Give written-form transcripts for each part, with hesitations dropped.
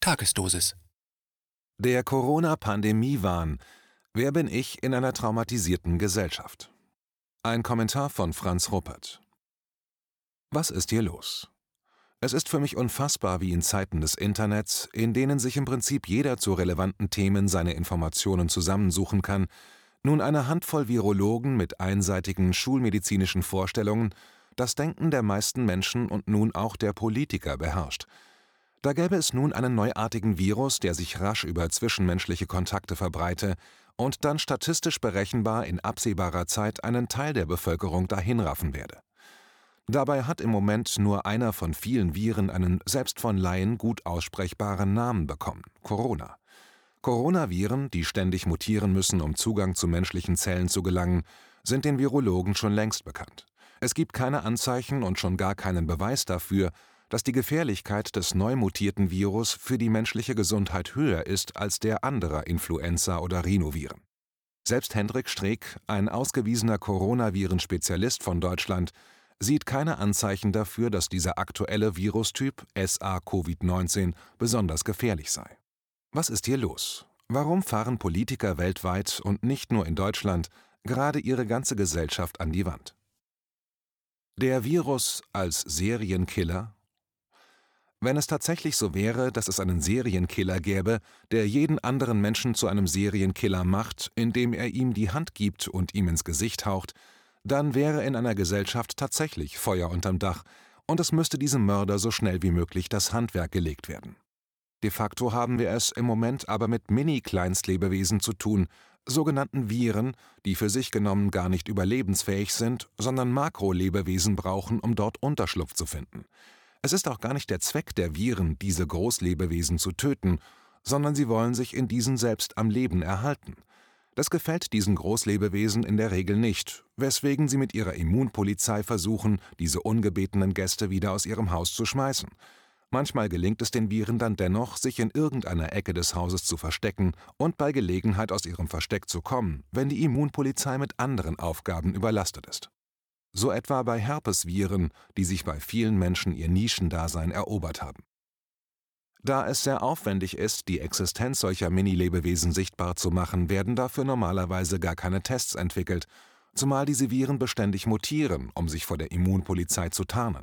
Tagesdosis. Der Corona-Pandemie-Wahn. Wer bin ich in einer traumatisierten Gesellschaft? Ein Kommentar von Franz Ruppert. Was ist hier los? Es ist für mich unfassbar, wie in Zeiten des Internets, in denen sich im Prinzip jeder zu relevanten Themen seine Informationen zusammensuchen kann, nun eine Handvoll Virologen mit einseitigen schulmedizinischen Vorstellungen das Denken der meisten Menschen und nun auch der Politiker beherrscht. Da gäbe es nun einen neuartigen Virus, der sich rasch über zwischenmenschliche Kontakte verbreite und dann statistisch berechenbar in absehbarer Zeit einen Teil der Bevölkerung dahinraffen werde. Dabei hat im Moment nur einer von vielen Viren einen selbst von Laien gut aussprechbaren Namen bekommen: Corona. Coronaviren, die ständig mutieren müssen, um Zugang zu menschlichen Zellen zu gelangen, sind den Virologen schon längst bekannt. Es gibt keine Anzeichen und schon gar keinen Beweis dafür, dass die Gefährlichkeit des neu mutierten Virus für die menschliche Gesundheit höher ist als der anderer Influenza- oder Rhinoviren. Selbst Hendrik Streeck, ein ausgewiesener Coronaviren-Spezialist von Deutschland, sieht keine Anzeichen dafür, dass dieser aktuelle Virustyp SARS-CoV-19 besonders gefährlich sei. Was ist hier los? Warum fahren Politiker weltweit und nicht nur in Deutschland gerade ihre ganze Gesellschaft an die Wand? Der Virus als Serienkiller? Wenn es tatsächlich so wäre, dass es einen Serienkiller gäbe, der jeden anderen Menschen zu einem Serienkiller macht, indem er ihm die Hand gibt und ihm ins Gesicht haucht, dann wäre in einer Gesellschaft tatsächlich Feuer unterm Dach und es müsste diesem Mörder so schnell wie möglich das Handwerk gelegt werden. De facto haben wir es im Moment aber mit Mini-Kleinstlebewesen zu tun, sogenannten Viren, die für sich genommen gar nicht überlebensfähig sind, sondern Makrolebewesen brauchen, um dort Unterschlupf zu finden. Es ist auch gar nicht der Zweck der Viren, diese Großlebewesen zu töten, sondern sie wollen sich in diesen selbst am Leben erhalten. Das gefällt diesen Großlebewesen in der Regel nicht, weswegen sie mit ihrer Immunpolizei versuchen, diese ungebetenen Gäste wieder aus ihrem Haus zu schmeißen. Manchmal gelingt es den Viren dann dennoch, sich in irgendeiner Ecke des Hauses zu verstecken und bei Gelegenheit aus ihrem Versteck zu kommen, wenn die Immunpolizei mit anderen Aufgaben überlastet ist. So etwa bei Herpesviren, die sich bei vielen Menschen ihr Nischendasein erobert haben. Da es sehr aufwendig ist, die Existenz solcher Mini-Lebewesen sichtbar zu machen, werden dafür normalerweise gar keine Tests entwickelt, zumal diese Viren beständig mutieren, um sich vor der Immunpolizei zu tarnen.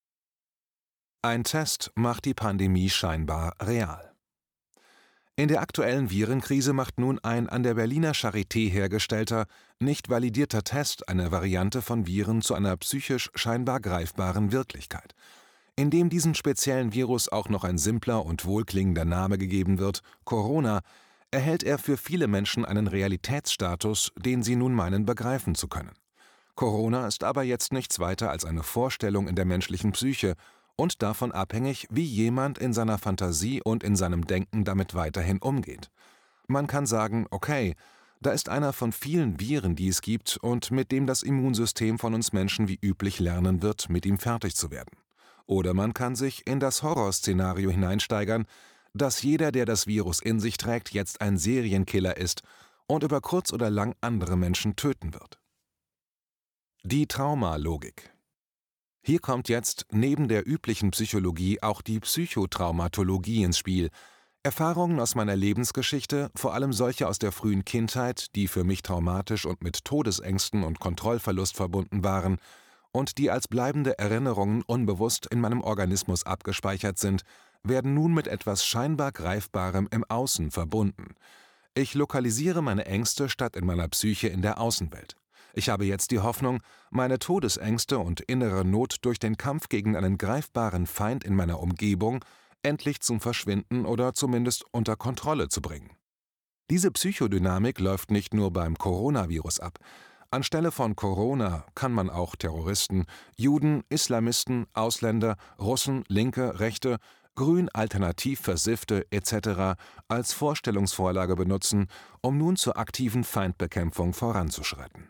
Ein Test macht die Pandemie scheinbar real. In der aktuellen Virenkrise macht nun ein an der Berliner Charité hergestellter, nicht validierter Test eine Variante von Viren zu einer psychisch scheinbar greifbaren Wirklichkeit. Indem diesem speziellen Virus auch noch ein simpler und wohlklingender Name gegeben wird, Corona, erhält er für viele Menschen einen Realitätsstatus, den sie nun meinen begreifen zu können. Corona ist aber jetzt nichts weiter als eine Vorstellung in der menschlichen Psyche und davon abhängig, wie jemand in seiner Fantasie und in seinem Denken damit weiterhin umgeht. Man kann sagen, okay, da ist einer von vielen Viren, die es gibt und mit dem das Immunsystem von uns Menschen wie üblich lernen wird, mit ihm fertig zu werden. Oder man kann sich in das Horrorszenario hineinsteigern, dass jeder, der das Virus in sich trägt, jetzt ein Serienkiller ist und über kurz oder lang andere Menschen töten wird. Die Traumalogik. Hier kommt jetzt neben der üblichen Psychologie auch die Psychotraumatologie ins Spiel. Erfahrungen aus meiner Lebensgeschichte, vor allem solche aus der frühen Kindheit, die für mich traumatisch und mit Todesängsten und Kontrollverlust verbunden waren und die als bleibende Erinnerungen unbewusst in meinem Organismus abgespeichert sind, werden nun mit etwas scheinbar Greifbarem im Außen verbunden. Ich lokalisiere meine Ängste statt in meiner Psyche in der Außenwelt. Ich habe jetzt die Hoffnung, meine Todesängste und innere Not durch den Kampf gegen einen greifbaren Feind in meiner Umgebung endlich zum Verschwinden oder zumindest unter Kontrolle zu bringen. Diese Psychodynamik läuft nicht nur beim Coronavirus ab. Anstelle von Corona kann man auch Terroristen, Juden, Islamisten, Ausländer, Russen, Linke, Rechte, Grün, Alternativ, Versiffte etc. als Vorstellungsvorlage benutzen, um nun zur aktiven Feindbekämpfung voranzuschreiten.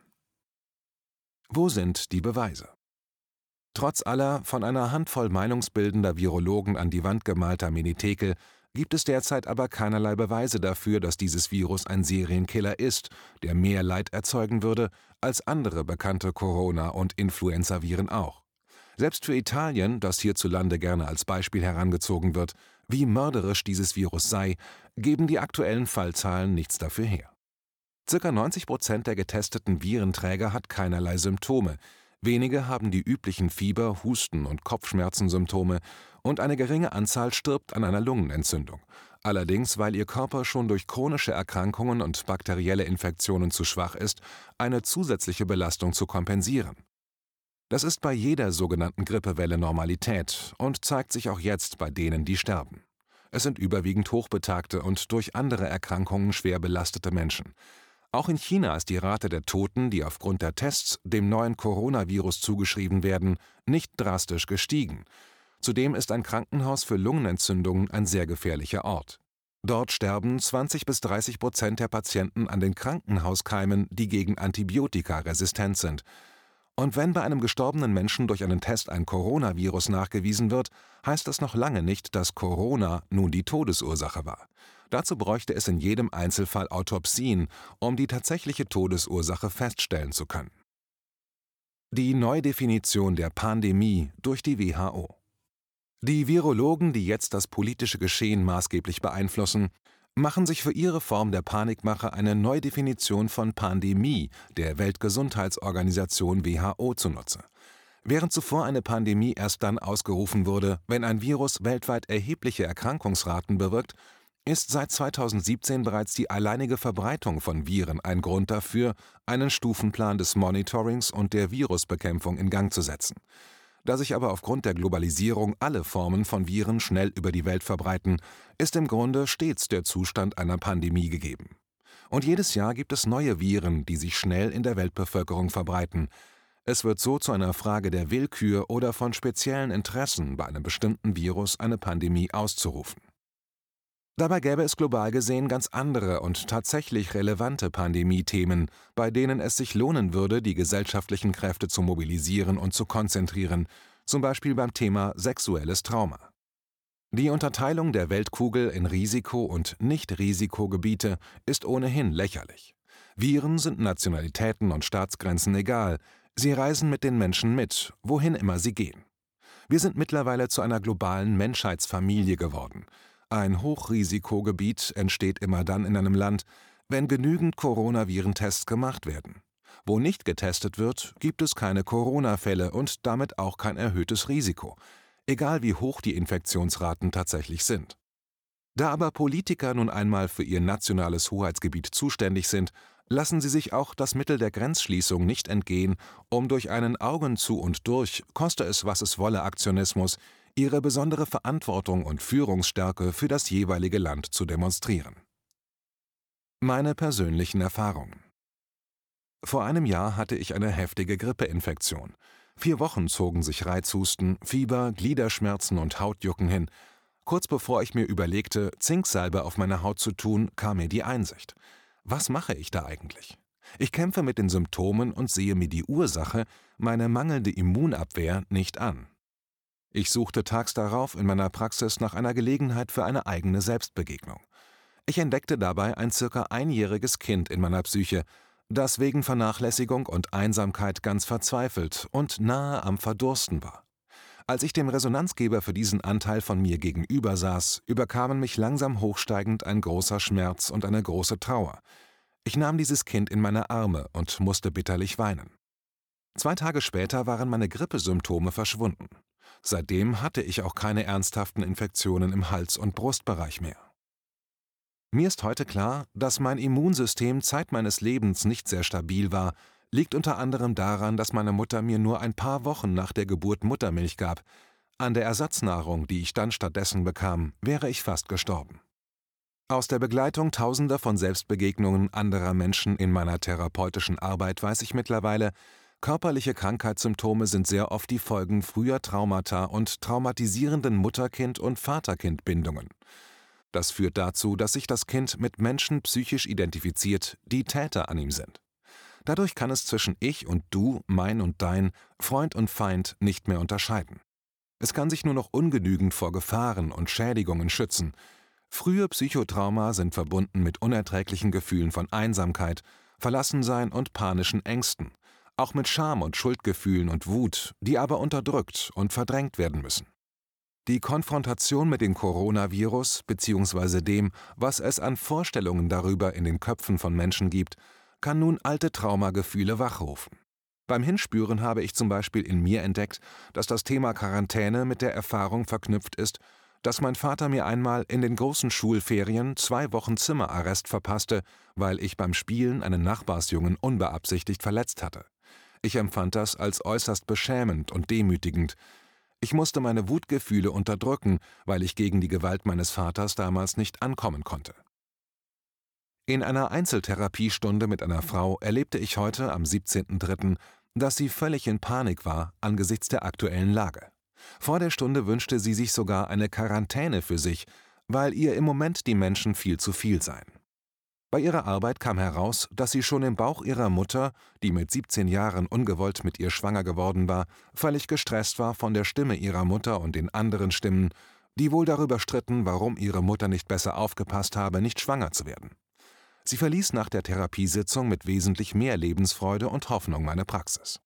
Wo sind die Beweise? Trotz aller von einer Handvoll meinungsbildender Virologen an die Wand gemalter Menetekel gibt es derzeit aber keinerlei Beweise dafür, dass dieses Virus ein Serienkiller ist, der mehr Leid erzeugen würde als andere bekannte Corona- und Influenzaviren auch. Selbst für Italien, das hierzulande gerne als Beispiel herangezogen wird, Wie mörderisch dieses Virus sei, geben die aktuellen Fallzahlen nichts dafür her. Circa 90% der getesteten Virenträger hat keinerlei Symptome. Wenige haben die üblichen Fieber-, Husten- und Kopfschmerzensymptome und eine geringe Anzahl stirbt an einer Lungenentzündung. Allerdings, weil ihr Körper schon durch chronische Erkrankungen und bakterielle Infektionen zu schwach ist, eine zusätzliche Belastung zu kompensieren. Das ist bei jeder sogenannten Grippewelle Normalität und zeigt sich auch jetzt bei denen, die sterben. Es sind überwiegend hochbetagte und durch andere Erkrankungen schwer belastete Menschen. Auch in China ist die Rate der Toten, die aufgrund der Tests dem neuen Coronavirus zugeschrieben werden, nicht drastisch gestiegen. Zudem ist ein Krankenhaus für Lungenentzündungen ein sehr gefährlicher Ort. Dort sterben 20–30% der Patienten an den Krankenhauskeimen, die gegen Antibiotika resistent sind. Und wenn bei einem gestorbenen Menschen durch einen Test ein Coronavirus nachgewiesen wird, heißt das noch lange nicht, dass Corona nun die Todesursache war. Dazu bräuchte es in jedem Einzelfall Autopsien, um die tatsächliche Todesursache feststellen zu können. Die Neudefinition der Pandemie durch die WHO. Die Virologen, die jetzt das politische Geschehen maßgeblich beeinflussen, machen sich für ihre Form der Panikmache eine Neudefinition von Pandemie der Weltgesundheitsorganisation WHO zunutze. Während zuvor eine Pandemie erst dann ausgerufen wurde, wenn ein Virus weltweit erhebliche Erkrankungsraten bewirkt, ist seit 2017 bereits die alleinige Verbreitung von Viren ein Grund dafür, einen Stufenplan des Monitorings und der Virusbekämpfung in Gang zu setzen. Da sich aber aufgrund der Globalisierung alle Formen von Viren schnell über die Welt verbreiten, ist im Grunde stets der Zustand einer Pandemie gegeben. Und jedes Jahr gibt es neue Viren, die sich schnell in der Weltbevölkerung verbreiten. Es wird so zu einer Frage der Willkür oder von speziellen Interessen, bei einem bestimmten Virus eine Pandemie auszurufen. Dabei gäbe es global gesehen ganz andere und tatsächlich relevante Pandemie-Themen, bei denen es sich lohnen würde, die gesellschaftlichen Kräfte zu mobilisieren und zu konzentrieren, zum Beispiel beim Thema sexuelles Trauma. Die Unterteilung der Weltkugel in Risiko- und Nicht-Risikogebiete ist ohnehin lächerlich. Viren sind Nationalitäten und Staatsgrenzen egal, sie reisen mit den Menschen mit, wohin immer sie gehen. Wir sind mittlerweile zu einer globalen Menschheitsfamilie geworden. Ein Hochrisikogebiet entsteht immer dann in einem Land, wenn genügend Coronavirentests gemacht werden. Wo nicht getestet wird, gibt es keine Corona-Fälle und damit auch kein erhöhtes Risiko, egal wie hoch die Infektionsraten tatsächlich sind. Da aber Politiker nun einmal für ihr nationales Hoheitsgebiet zuständig sind, lassen sie sich auch das Mittel der Grenzschließung nicht entgehen, um durch einen Augen zu und durch, koste es was es wolle Aktionismus, ihre besondere Verantwortung und Führungsstärke für das jeweilige Land zu demonstrieren. Meine persönlichen Erfahrungen. Vor einem Jahr hatte ich eine heftige Grippeinfektion. 4 Wochen zogen sich Reizhusten, Fieber, Gliederschmerzen und Hautjucken hin. Kurz bevor ich mir überlegte, Zinksalbe auf meine Haut zu tun, kam mir die Einsicht. Was mache ich da eigentlich? Ich kämpfe mit den Symptomen und sehe mir die Ursache, meine mangelnde Immunabwehr, nicht an. Ich suchte tags darauf in meiner Praxis nach einer Gelegenheit für eine eigene Selbstbegegnung. Ich entdeckte dabei ein circa einjähriges Kind in meiner Psyche, das wegen Vernachlässigung und Einsamkeit ganz verzweifelt und nahe am Verdursten war. Als ich dem Resonanzgeber für diesen Anteil von mir gegenüber saß, überkamen mich langsam hochsteigend ein großer Schmerz und eine große Trauer. Ich nahm dieses Kind in meine Arme und musste bitterlich weinen. 2 Tage später waren meine Grippesymptome verschwunden. Seitdem hatte ich auch keine ernsthaften Infektionen im Hals- und Brustbereich mehr. Mir ist heute klar, dass mein Immunsystem Zeit meines Lebens nicht sehr stabil war, liegt unter anderem daran, dass meine Mutter mir nur ein paar Wochen nach der Geburt Muttermilch gab. An der Ersatznahrung, die ich dann stattdessen bekam, wäre ich fast gestorben. Aus der Begleitung tausender von Selbstbegegnungen anderer Menschen in meiner therapeutischen Arbeit weiß ich mittlerweile, körperliche Krankheitssymptome sind sehr oft die Folgen früher Traumata und traumatisierenden Mutter-Kind- und Vater-Kind-Bindungen. Das führt dazu, dass sich das Kind mit Menschen psychisch identifiziert, die Täter an ihm sind. Dadurch kann es zwischen ich und du, mein und dein, Freund und Feind nicht mehr unterscheiden. Es kann sich nur noch ungenügend vor Gefahren und Schädigungen schützen. Frühe Psychotrauma sind verbunden mit unerträglichen Gefühlen von Einsamkeit, Verlassensein und panischen Ängsten, auch mit Scham und Schuldgefühlen und Wut, die aber unterdrückt und verdrängt werden müssen. Die Konfrontation mit dem Coronavirus bzw. dem, was es an Vorstellungen darüber in den Köpfen von Menschen gibt, kann nun alte Traumagefühle wachrufen. Beim Hinspüren habe ich zum Beispiel in mir entdeckt, dass das Thema Quarantäne mit der Erfahrung verknüpft ist, dass mein Vater mir einmal in den großen Schulferien 2 Wochen Zimmerarrest verpasste, weil ich beim Spielen einen Nachbarsjungen unbeabsichtigt verletzt hatte. Ich empfand das als äußerst beschämend und demütigend. Ich musste meine Wutgefühle unterdrücken, weil ich gegen die Gewalt meines Vaters damals nicht ankommen konnte. In einer Einzeltherapiestunde mit einer Frau erlebte ich heute am 17.03., dass sie völlig in Panik war angesichts der aktuellen Lage. Vor der Stunde wünschte sie sich sogar eine Quarantäne für sich, weil ihr im Moment die Menschen viel zu viel seien. Bei ihrer Arbeit kam heraus, dass sie schon im Bauch ihrer Mutter, die mit 17 Jahren ungewollt mit ihr schwanger geworden war, völlig gestresst war von der Stimme ihrer Mutter und den anderen Stimmen, die wohl darüber stritten, warum ihre Mutter nicht besser aufgepasst habe, nicht schwanger zu werden. Sie verließ nach der Therapiesitzung mit wesentlich mehr Lebensfreude und Hoffnung meine Praxis.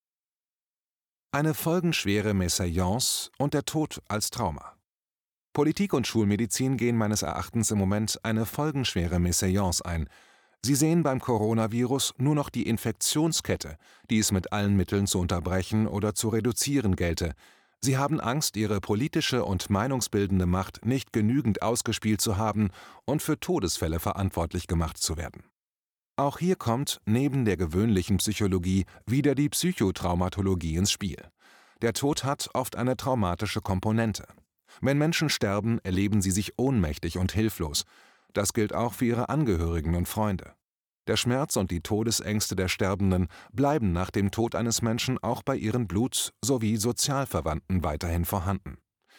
Eine folgenschwere Mésalliance und der Tod als Trauma. Politik und Schulmedizin gehen meines Erachtens im Moment eine folgenschwere Mésalliance ein. Sie sehen beim Coronavirus nur noch die Infektionskette, die es mit allen Mitteln zu unterbrechen oder zu reduzieren gelte. Sie haben Angst, ihre politische und meinungsbildende Macht nicht genügend ausgespielt zu haben und für Todesfälle verantwortlich gemacht zu werden. Auch hier kommt, neben der gewöhnlichen Psychologie, wieder die Psychotraumatologie ins Spiel. Der Tod hat oft eine traumatische Komponente. Wenn Menschen sterben, erleben sie sich ohnmächtig und hilflos. Das gilt auch für ihre Angehörigen und Freunde. Der Schmerz und die Todesängste der Sterbenden bleiben nach dem Tod eines Menschen auch bei ihren Blut- sowie Sozialverwandten weiterhin vorhanden.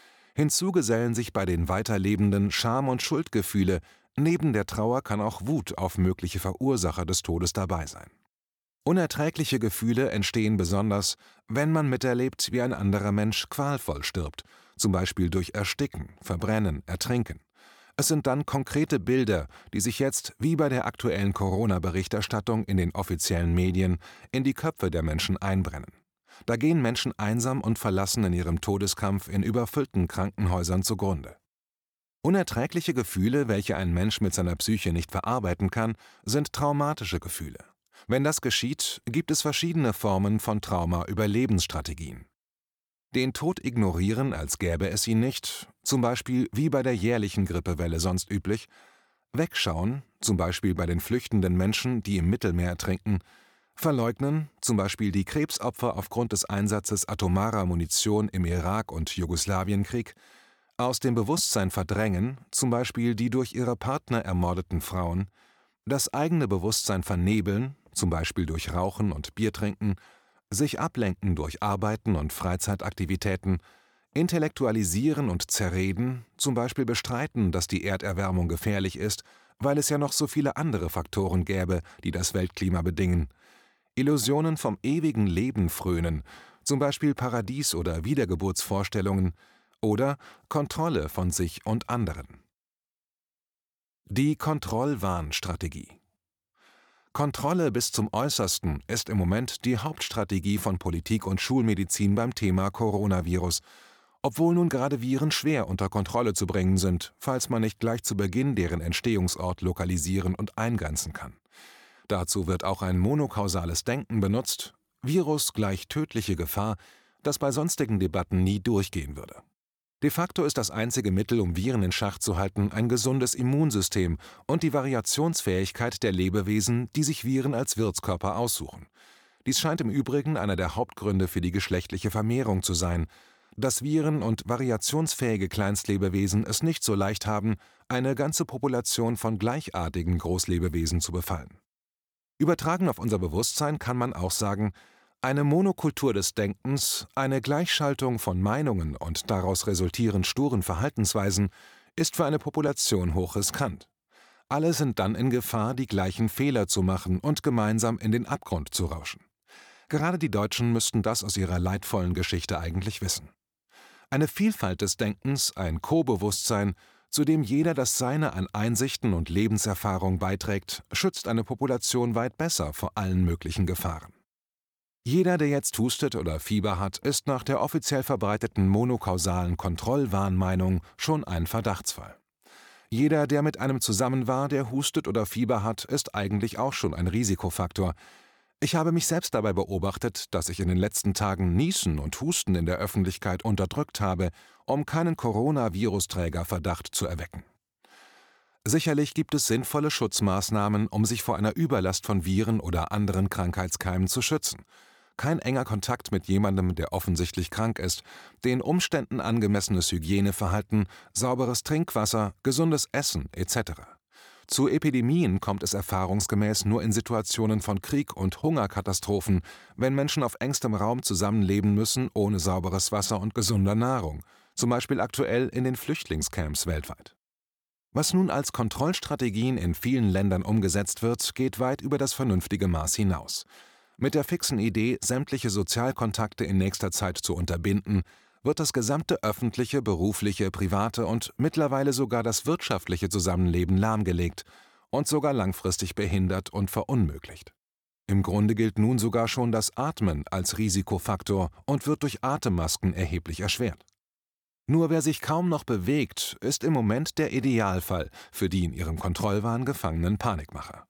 Hinzu gesellen sich bei den Weiterlebenden Scham- und Schuldgefühle. Neben der Trauer kann auch Wut auf mögliche Verursacher des Todes dabei sein. Unerträgliche Gefühle entstehen besonders, wenn man miterlebt, wie ein anderer Mensch qualvoll stirbt, zum Beispiel durch Ersticken, Verbrennen, Ertrinken. Es sind dann konkrete Bilder, die sich jetzt, wie bei der aktuellen Corona-Berichterstattung in den offiziellen Medien, in die Köpfe der Menschen einbrennen. Da gehen Menschen einsam und verlassen in ihrem Todeskampf in überfüllten Krankenhäusern zugrunde. Unerträgliche Gefühle, welche ein Mensch mit seiner Psyche nicht verarbeiten kann, sind traumatische Gefühle. Wenn das geschieht, gibt es verschiedene Formen von Trauma-Überlebensstrategien. Den Tod ignorieren, als gäbe es ihn nicht, zum Beispiel wie bei der jährlichen Grippewelle sonst üblich, wegschauen, zum Beispiel bei den flüchtenden Menschen, die im Mittelmeer ertrinken, verleugnen, zum Beispiel die Krebsopfer aufgrund des Einsatzes atomarer Munition im Irak- und Jugoslawienkrieg, aus dem Bewusstsein verdrängen, zum Beispiel die durch ihre Partner ermordeten Frauen, das eigene Bewusstsein vernebeln, zum Beispiel durch Rauchen und Biertrinken, sich ablenken durch Arbeiten und Freizeitaktivitäten, intellektualisieren und zerreden, zum Beispiel bestreiten, dass die Erderwärmung gefährlich ist, weil es ja noch so viele andere Faktoren gäbe, die das Weltklima bedingen, Illusionen vom ewigen Leben frönen, zum Beispiel Paradies- oder Wiedergeburtsvorstellungen, oder Kontrolle von sich und anderen. Die Kontrollwahnstrategie. Kontrolle bis zum Äußersten ist im Moment die Hauptstrategie von Politik und Schulmedizin beim Thema Coronavirus, obwohl nun gerade Viren schwer unter Kontrolle zu bringen sind, falls man nicht gleich zu Beginn deren Entstehungsort lokalisieren und eingrenzen kann. Dazu wird auch ein monokausales Denken benutzt, Virus gleich tödliche Gefahr, das bei sonstigen Debatten nie durchgehen würde. De facto ist das einzige Mittel, um Viren in Schach zu halten, ein gesundes Immunsystem und die Variationsfähigkeit der Lebewesen, die sich Viren als Wirtskörper aussuchen. Dies scheint im Übrigen einer der Hauptgründe für die geschlechtliche Vermehrung zu sein, dass Viren und variationsfähige Kleinstlebewesen es nicht so leicht haben, eine ganze Population von gleichartigen Großlebewesen zu befallen. Übertragen auf unser Bewusstsein kann man auch sagen, eine Monokultur des Denkens, eine Gleichschaltung von Meinungen und daraus resultierend sturen Verhaltensweisen, ist für eine Population hochriskant. Alle sind dann in Gefahr, die gleichen Fehler zu machen und gemeinsam in den Abgrund zu rauschen. Gerade die Deutschen müssten das aus ihrer leidvollen Geschichte eigentlich wissen. Eine Vielfalt des Denkens, ein Co-Bewusstsein, zu dem jeder das Seine an Einsichten und Lebenserfahrung beiträgt, schützt eine Population weit besser vor allen möglichen Gefahren. Jeder, der jetzt hustet oder Fieber hat, ist nach der offiziell verbreiteten monokausalen Kontrollwahnmeinung schon ein Verdachtsfall. Jeder, der mit einem zusammen war, der hustet oder Fieber hat, ist eigentlich auch schon ein Risikofaktor. Ich habe mich selbst dabei beobachtet, dass ich in den letzten Tagen Niesen und Husten in der Öffentlichkeit unterdrückt habe, um keinen Coronavirusträgerverdacht zu erwecken. Sicherlich gibt es sinnvolle Schutzmaßnahmen, um sich vor einer Überlast von Viren oder anderen Krankheitskeimen zu schützen. Kein enger Kontakt mit jemandem, der offensichtlich krank ist, den Umständen angemessenes Hygieneverhalten, sauberes Trinkwasser, gesundes Essen etc. Zu Epidemien kommt es erfahrungsgemäß nur in Situationen von Krieg und Hungerkatastrophen, wenn Menschen auf engstem Raum zusammenleben müssen ohne sauberes Wasser und gesunder Nahrung, zum Beispiel aktuell in den Flüchtlingscamps weltweit. Was nun als Kontrollstrategien in vielen Ländern umgesetzt wird, geht weit über das vernünftige Maß hinaus. Mit der fixen Idee, sämtliche Sozialkontakte in nächster Zeit zu unterbinden, wird das gesamte öffentliche, berufliche, private und mittlerweile sogar das wirtschaftliche Zusammenleben lahmgelegt und sogar langfristig behindert und verunmöglicht. Im Grunde gilt nun sogar schon das Atmen als Risikofaktor und wird durch Atemmasken erheblich erschwert. Nur wer sich kaum noch bewegt, ist im Moment der Idealfall für die in ihrem Kontrollwahn gefangenen Panikmacher.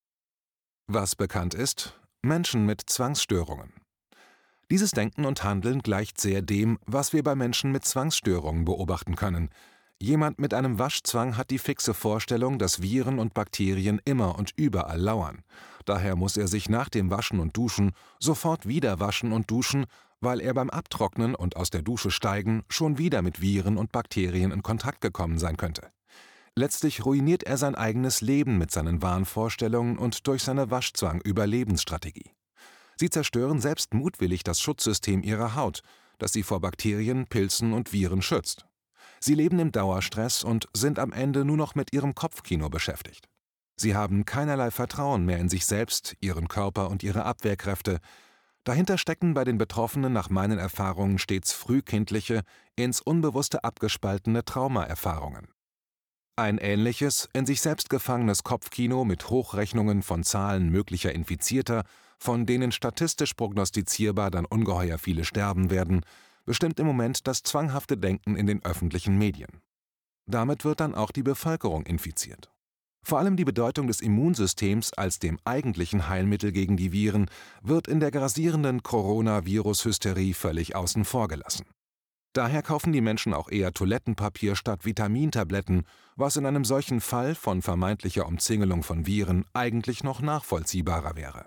Was bekannt ist: Menschen mit Zwangsstörungen. Dieses Denken und Handeln gleicht sehr dem, was wir bei Menschen mit Zwangsstörungen beobachten können. Jemand mit einem Waschzwang hat die fixe Vorstellung, dass Viren und Bakterien immer und überall lauern. Daher muss er sich nach dem Waschen und Duschen sofort wieder waschen und duschen, weil er beim Abtrocknen und aus der Dusche steigen schon wieder mit Viren und Bakterien in Kontakt gekommen sein könnte. Letztlich ruiniert er sein eigenes Leben mit seinen Wahnvorstellungen und durch seine Waschzwang-Überlebensstrategie. Sie zerstören selbst mutwillig das Schutzsystem ihrer Haut, das sie vor Bakterien, Pilzen und Viren schützt. Sie leben im Dauerstress und sind am Ende nur noch mit ihrem Kopfkino beschäftigt. Sie haben keinerlei Vertrauen mehr in sich selbst, ihren Körper und ihre Abwehrkräfte. Dahinter stecken bei den Betroffenen nach meinen Erfahrungen stets frühkindliche, ins Unbewusste abgespaltene Traumaerfahrungen. Ein ähnliches, in sich selbst gefangenes Kopfkino mit Hochrechnungen von Zahlen möglicher Infizierter, von denen statistisch prognostizierbar dann ungeheuer viele sterben werden, bestimmt im Moment das zwanghafte Denken in den öffentlichen Medien. Damit wird dann auch die Bevölkerung infiziert. Vor allem die Bedeutung des Immunsystems als dem eigentlichen Heilmittel gegen die Viren wird in der grassierenden Coronavirus-Hysterie völlig außen vor gelassen. Daher kaufen die Menschen auch eher Toilettenpapier statt Vitamintabletten, was in einem solchen Fall von vermeintlicher Umzingelung von Viren eigentlich noch nachvollziehbarer wäre.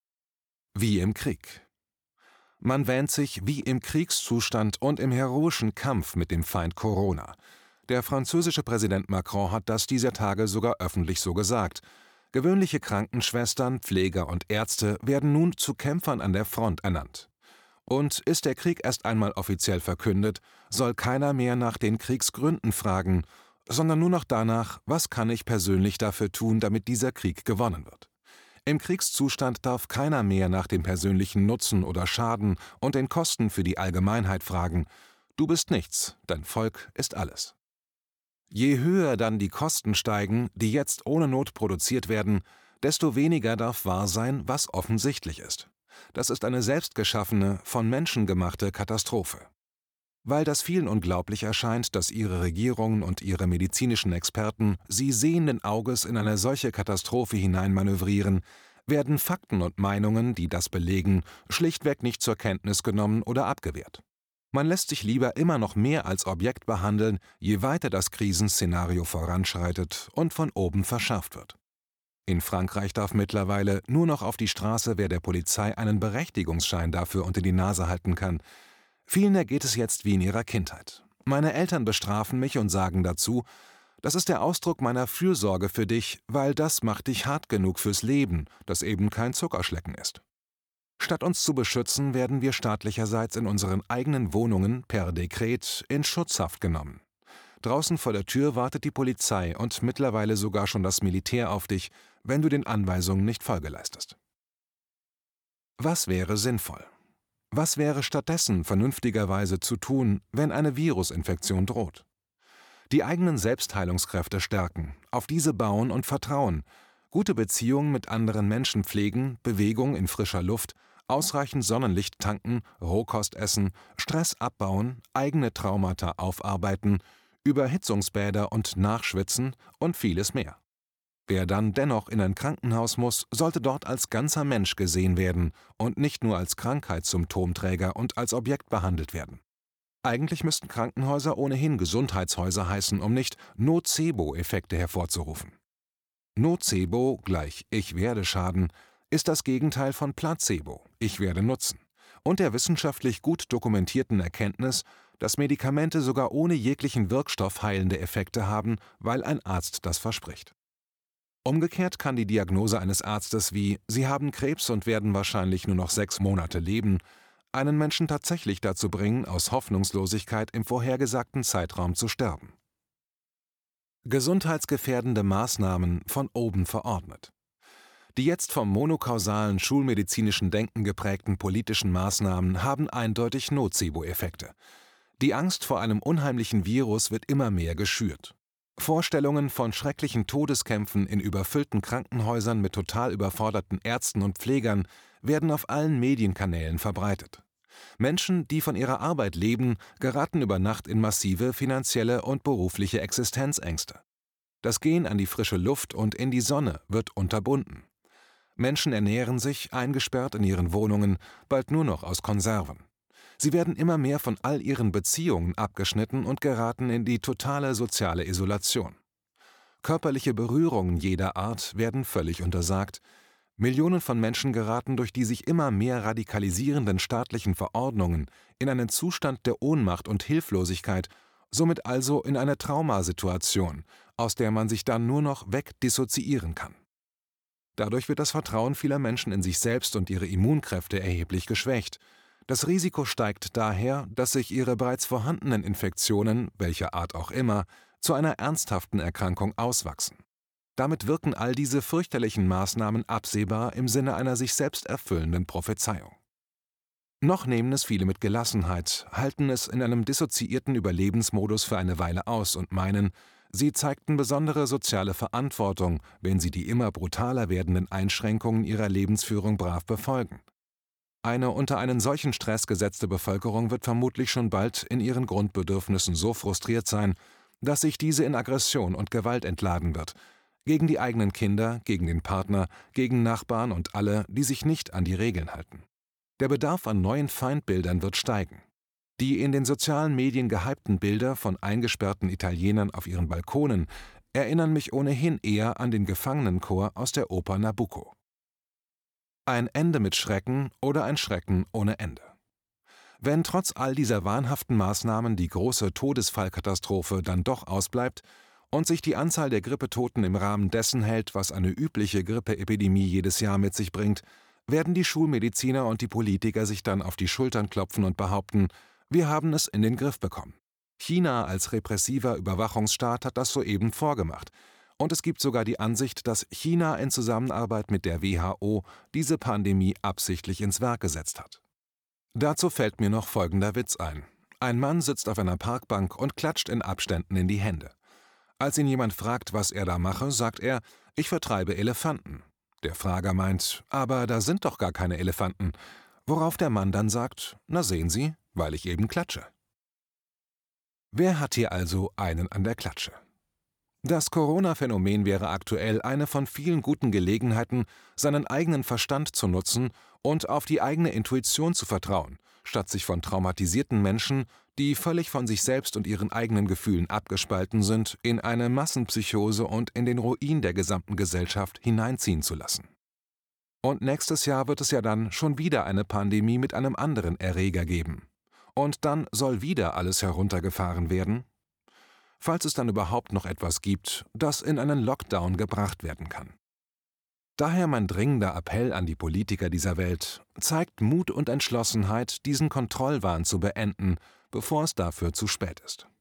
Wie im Krieg. Man wähnt sich wie im Kriegszustand und im heroischen Kampf mit dem Feind Corona. Der französische Präsident Macron hat das dieser Tage sogar öffentlich so gesagt. Gewöhnliche Krankenschwestern, Pfleger und Ärzte werden nun zu Kämpfern an der Front ernannt. Und ist der Krieg erst einmal offiziell verkündet, soll keiner mehr nach den Kriegsgründen fragen, sondern nur noch danach, was kann ich persönlich dafür tun, damit dieser Krieg gewonnen wird. Im Kriegszustand darf keiner mehr nach dem persönlichen Nutzen oder Schaden und den Kosten für die Allgemeinheit fragen. Du bist nichts, dein Volk ist alles. Je höher dann die Kosten steigen, die jetzt ohne Not produziert werden, desto weniger darf wahr sein, was offensichtlich ist. Das ist eine selbstgeschaffene, von Menschen gemachte Katastrophe. Weil das vielen unglaublich erscheint, dass ihre Regierungen und ihre medizinischen Experten sie sehenden Auges in eine solche Katastrophe hineinmanövrieren, werden Fakten und Meinungen, die das belegen, schlichtweg nicht zur Kenntnis genommen oder abgewehrt. Man lässt sich lieber immer noch mehr als Objekt behandeln, je weiter das Krisenszenario voranschreitet und von oben verschärft wird. In Frankreich darf mittlerweile nur noch auf die Straße, wer der Polizei einen Berechtigungsschein dafür unter die Nase halten kann. Vielen ergeht es jetzt wie in ihrer Kindheit. Meine Eltern bestrafen mich und sagen dazu: Das ist der Ausdruck meiner Fürsorge für dich, weil das macht dich hart genug fürs Leben, das eben kein Zuckerschlecken ist. Statt uns zu beschützen, werden wir staatlicherseits in unseren eigenen Wohnungen per Dekret in Schutzhaft genommen. Draußen vor der Tür wartet die Polizei und mittlerweile sogar schon das Militär auf dich, wenn du den Anweisungen nicht Folge leistest. Was wäre sinnvoll? Was wäre stattdessen vernünftigerweise zu tun, wenn eine Virusinfektion droht? Die eigenen Selbstheilungskräfte stärken, auf diese bauen und vertrauen, gute Beziehungen mit anderen Menschen pflegen, Bewegung in frischer Luft, Ausreichend Sonnenlicht tanken, Rohkost essen, Stress abbauen, eigene Traumata aufarbeiten, Überhitzungsbäder und Nachschwitzen und vieles mehr. Wer dann dennoch in ein Krankenhaus muss, sollte dort als ganzer Mensch gesehen werden und nicht nur als Krankheitssymptomträger und als Objekt behandelt werden. Eigentlich müssten Krankenhäuser ohnehin Gesundheitshäuser heißen, um nicht Nocebo-Effekte hervorzurufen. Nocebo gleich Ich werde schaden ist das Gegenteil von Placebo, ich werde nutzen, und der wissenschaftlich gut dokumentierten Erkenntnis, dass Medikamente sogar ohne jeglichen Wirkstoff heilende Effekte haben, weil ein Arzt das verspricht. Umgekehrt kann die Diagnose eines Arztes wie »Sie haben Krebs und werden wahrscheinlich nur noch 6 Monate leben« einen Menschen tatsächlich dazu bringen, aus Hoffnungslosigkeit im vorhergesagten Zeitraum zu sterben. Gesundheitsgefährdende Maßnahmen von oben verordnet. Die jetzt vom monokausalen schulmedizinischen Denken geprägten politischen Maßnahmen haben eindeutig Nocebo-Effekte. Die Angst vor einem unheimlichen Virus wird immer mehr geschürt. Vorstellungen von schrecklichen Todeskämpfen in überfüllten Krankenhäusern mit total überforderten Ärzten und Pflegern werden auf allen Medienkanälen verbreitet. Menschen, die von ihrer Arbeit leben, geraten über Nacht in massive finanzielle und berufliche Existenzängste. Das Gehen an die frische Luft und in die Sonne wird unterbunden. Menschen ernähren sich, eingesperrt in ihren Wohnungen, bald nur noch aus Konserven. Sie werden immer mehr von all ihren Beziehungen abgeschnitten und geraten in die totale soziale Isolation. Körperliche Berührungen jeder Art werden völlig untersagt. Millionen von Menschen geraten durch die sich immer mehr radikalisierenden staatlichen Verordnungen in einen Zustand der Ohnmacht und Hilflosigkeit, somit also in eine Traumasituation, aus der man sich dann nur noch wegdissoziieren kann. Dadurch wird das Vertrauen vieler Menschen in sich selbst und ihre Immunkräfte erheblich geschwächt. Das Risiko steigt daher, dass sich ihre bereits vorhandenen Infektionen, welcher Art auch immer, zu einer ernsthaften Erkrankung auswachsen. Damit wirken all diese fürchterlichen Maßnahmen absehbar im Sinne einer sich selbst erfüllenden Prophezeiung. Noch nehmen es viele mit Gelassenheit, halten es in einem dissoziierten Überlebensmodus für eine Weile aus und meinen, sie zeigten besondere soziale Verantwortung, wenn sie die immer brutaler werdenden Einschränkungen ihrer Lebensführung brav befolgen. Eine unter einen solchen Stress gesetzte Bevölkerung wird vermutlich schon bald in ihren Grundbedürfnissen so frustriert sein, dass sich diese in Aggression und Gewalt entladen wird, gegen die eigenen Kinder, gegen den Partner, gegen Nachbarn und alle, die sich nicht an die Regeln halten. Der Bedarf an neuen Feindbildern wird steigen. Die in den sozialen Medien gehypten Bilder von eingesperrten Italienern auf ihren Balkonen erinnern mich ohnehin eher an den Gefangenenchor aus der Oper Nabucco. Ein Ende mit Schrecken oder ein Schrecken ohne Ende. Wenn trotz all dieser wahnhaften Maßnahmen die große Todesfallkatastrophe dann doch ausbleibt und sich die Anzahl der Grippetoten im Rahmen dessen hält, was eine übliche Grippeepidemie jedes Jahr mit sich bringt, werden die Schulmediziner und die Politiker sich dann auf die Schultern klopfen und behaupten, wir haben es in den Griff bekommen. China als repressiver Überwachungsstaat hat das soeben vorgemacht. Und es gibt sogar die Ansicht, dass China in Zusammenarbeit mit der WHO diese Pandemie absichtlich ins Werk gesetzt hat. Dazu fällt mir noch folgender Witz ein. Ein Mann sitzt auf einer Parkbank und klatscht in Abständen in die Hände. Als ihn jemand fragt, was er da mache, sagt er, ich vertreibe Elefanten. Der Frager meint, aber da sind doch gar keine Elefanten. Worauf der Mann dann sagt, na sehen Sie, weil ich eben klatsche. Wer hat hier also einen an der Klatsche? Das Corona-Phänomen wäre aktuell eine von vielen guten Gelegenheiten, seinen eigenen Verstand zu nutzen und auf die eigene Intuition zu vertrauen, statt sich von traumatisierten Menschen, die völlig von sich selbst und ihren eigenen Gefühlen abgespalten sind, in eine Massenpsychose und in den Ruin der gesamten Gesellschaft hineinziehen zu lassen. Und nächstes Jahr wird es ja dann schon wieder eine Pandemie mit einem anderen Erreger geben. Und dann soll wieder alles heruntergefahren werden? Falls es dann überhaupt noch etwas gibt, das in einen Lockdown gebracht werden kann. Daher mein dringender Appell an die Politiker dieser Welt, zeigt Mut und Entschlossenheit, diesen Kontrollwahn zu beenden, bevor es dafür zu spät ist.